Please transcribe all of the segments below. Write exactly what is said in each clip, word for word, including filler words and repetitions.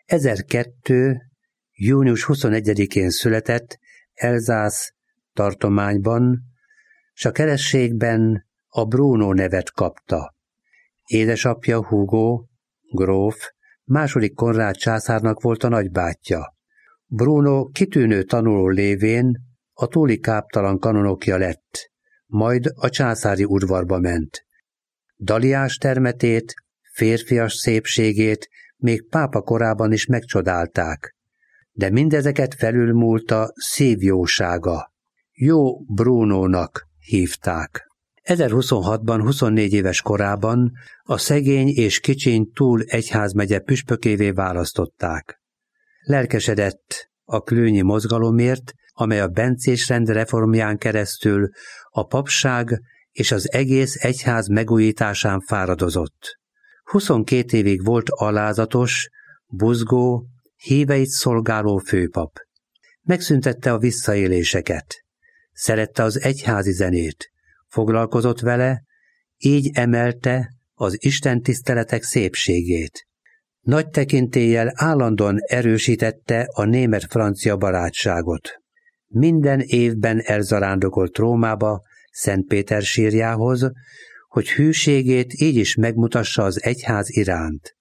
ezerkettő. június huszonegyedikén született Elzász tartományban, s a kerességben a Bruno nevet kapta. Édesapja Hugo, gróf, második Konrád császárnak volt a nagybátyja. Bruno kitűnő tanuló lévén a túli káptalan kanonokja lett, majd a császári udvarba ment. Daliás termetét, férfias szépségét még pápa korában is megcsodálták, de mindezeket felülmúlta szívjósága. Jó Brunónak hívták. ezerhuszonhatban huszonnégy éves korában a szegény és kicsiny Túl egyházmegye püspökévé választották. Lelkesedett a klőnyi mozgalomért, amely a bencés rend reformján keresztül a papság és az egész egyház megújításán fáradozott. huszonkét évig volt alázatos, buzgó, híveit szolgáló főpap. Megszüntette a visszaéléseket. Szerette az egyházi zenét. Foglalkozott vele, így emelte az istentiszteletek szépségét. Nagy tekintéllyel állandóan erősítette a német-francia barátságot. Minden évben elzarándokolt Rómába, Szentpéter sírjához, hogy hűségét így is megmutassa az egyház iránt.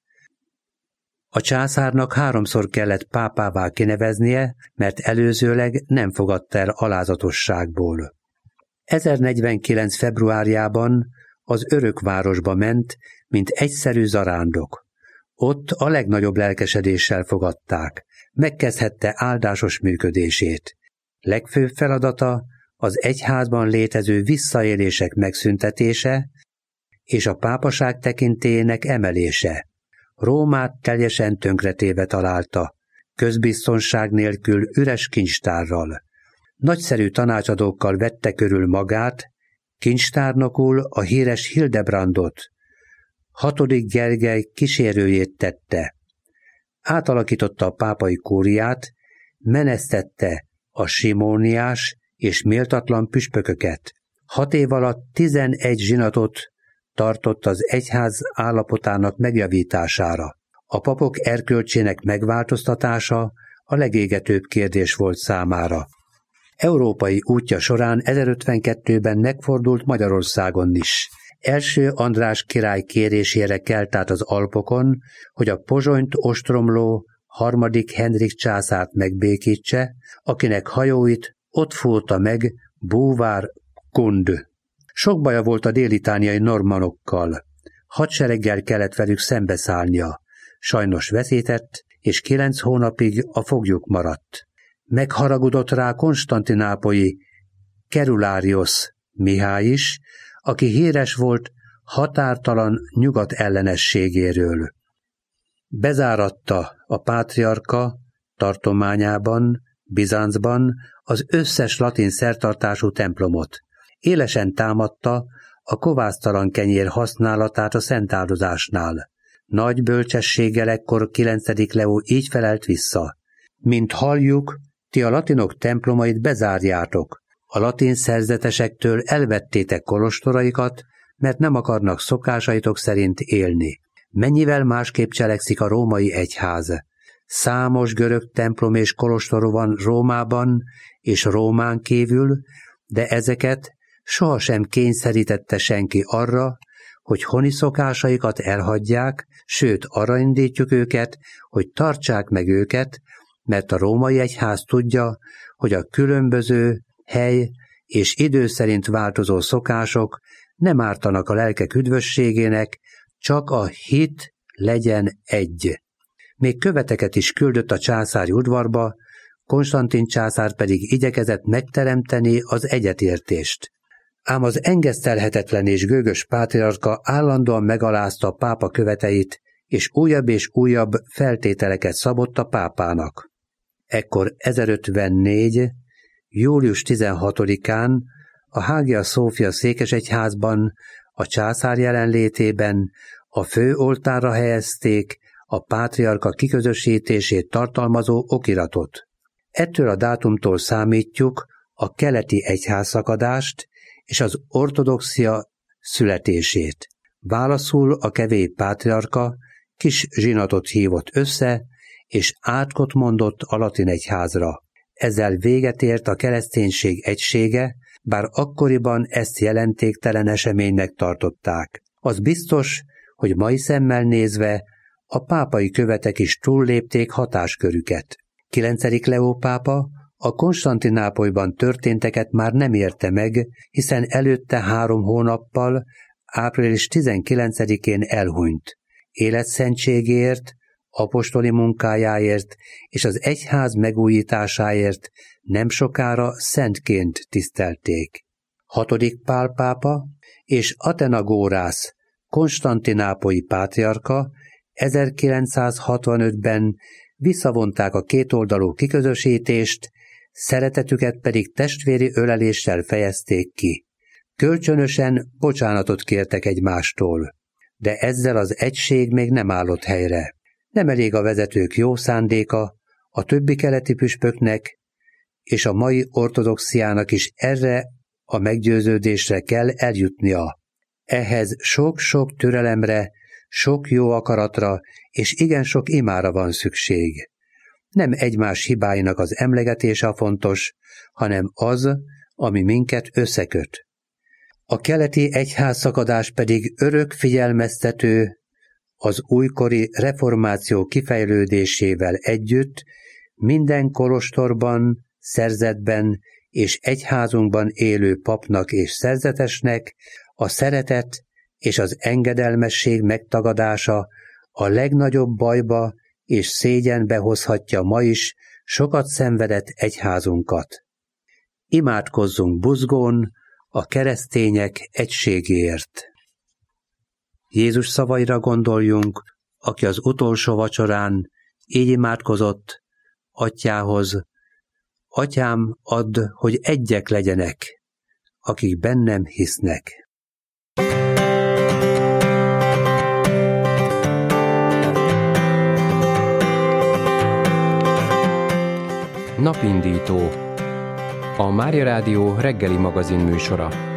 A császárnak háromszor kellett pápává kineveznie, mert előzőleg nem fogadta el alázatosságból. ezernegyvenkilenc. februárjában az Örökvárosba ment, mint egyszerű zarándok. Ott a legnagyobb lelkesedéssel fogadták, megkezdhette áldásos működését. Legfőbb feladata az egyházban létező visszaélések megszüntetése és a pápaság tekintélyének emelése. Rómát teljesen tönkretéve találta, közbiztonság nélkül üres kincstárral. Nagyszerű tanácsadókkal vette körül magát, kincstárnokul a híres Hildebrandot, hatodik Gergely kísérőjét tette. Átalakította a pápai kúriát, menesztette a simóniás és méltatlan püspököket. Hat év alatt tizenegy zsinatot tartott az egyház állapotának megjavítására. A papok erkölcsének megváltoztatása a legégetőbb kérdés volt számára. Európai útja során ezerötvenkettőben megfordult Magyarországon is. Első András király kérésére kelt át az Alpokon, hogy a Pozsonyt ostromló harmadik Henrik császárt megbékítse, akinek hajóit ott fúrta meg Búvár Kund. Sok baja volt a délitániai normanokkal. Hadsereggel kellett velük szembeszállnia. Sajnos veszített, és kilenc hónapig a foglyuk maradt. Megharagudott rá konstantinápolyi Kerularius Mihály is, aki híres volt határtalan nyugat ellenességéről. Bezáratta a pátriarka tartományában, Bizáncban az összes latin szertartású templomot. Élesen támadta a kovásztalan kenyér használatát a szentáldozásnál. Nagy bölcsességgel ekkor kilencedik Leó így felelt vissza. Mint halljuk, ti a latinok templomait bezárjátok, a latin szerzetesektől elvettétek kolostoraikat, mert nem akarnak szokásaitok szerint élni. Mennyivel másképp cselekszik a római egyház. Számos görög templom és kolostor van Rómában és Rómán kívül, de ezeket sohasem kényszerítette senki arra, hogy honi szokásaikat elhagyják, sőt arra indítjuk őket, hogy tartsák meg őket, mert a római egyház tudja, hogy a különböző hely és idő szerint változó szokások nem ártanak a lelkek üdvösségének, csak a hit legyen egy. Még követeket is küldött a császári udvarba, Konstantin császár pedig igyekezett megteremteni az egyetértést. Ám az engesztelhetetlen és gőgös pátriarka állandóan megalázta a pápa követeit, és újabb és újabb feltételeket szabott a pápának. Ekkor ezerötvennégy. július tizenhatodikán a Hagia Sophia székesegyházban a császár jelenlétében a fő oltárra helyezték a pátriarka kiközösítését tartalmazó okiratot. Ettől a dátumtól számítjuk a keleti egyházszakadást és az ortodoxia születését. Válaszul a kevély pátriarka kis zsinatot hívott össze, és átkot mondott a latin egyházra. Ezzel véget ért a kereszténység egysége, bár akkoriban ezt jelentéktelen eseménynek tartották. Az biztos, hogy mai szemmel nézve a pápai követek is túllépték hatáskörüket. kilencedik Leó pápa a Konstantinápolyban történteket már nem érte meg, hiszen előtte három hónappal, április tizenkilencedikén elhunyt. Életszentségéért, apostoli munkájáért és az egyház megújításáért nem sokára szentként tisztelték. hatodik Pál pápa és Atenagórász konstantinápolyi pátriárka ezerkilencszázhatvanötben visszavonták a kétoldalú kiközösítést, szeretetüket pedig testvéri öleléssel fejezték ki. Kölcsönösen bocsánatot kértek egymástól, de ezzel az egység még nem állott helyre. Nem elég a vezetők jó szándéka, a többi keleti püspöknek és a mai ortodoxiának is erre a meggyőződésre kell eljutnia. Ehhez sok-sok türelemre, sok jó akaratra és igen sok imára van szükség. Nem egymás hibáinak az emlegetése a fontos, hanem az, ami minket összeköt. A keleti egyházszakadás pedig örök figyelmeztető, az újkori reformáció kifejlődésével együtt minden kolostorban, szerzetben és egyházunkban élő papnak és szerzetesnek a szeretet és az engedelmesség megtagadása a legnagyobb bajba és szégyenbe hozhatja ma is sokat szenvedett egyházunkat. Imádkozzunk buzgón a keresztények egységéért. Jézus szavaira gondoljunk, aki az utolsó vacsorán így imádkozott Atyához: Atyám, add, hogy egyek legyenek, akik bennem hisznek. Napindító, a Mária Rádió reggeli magazin műsora.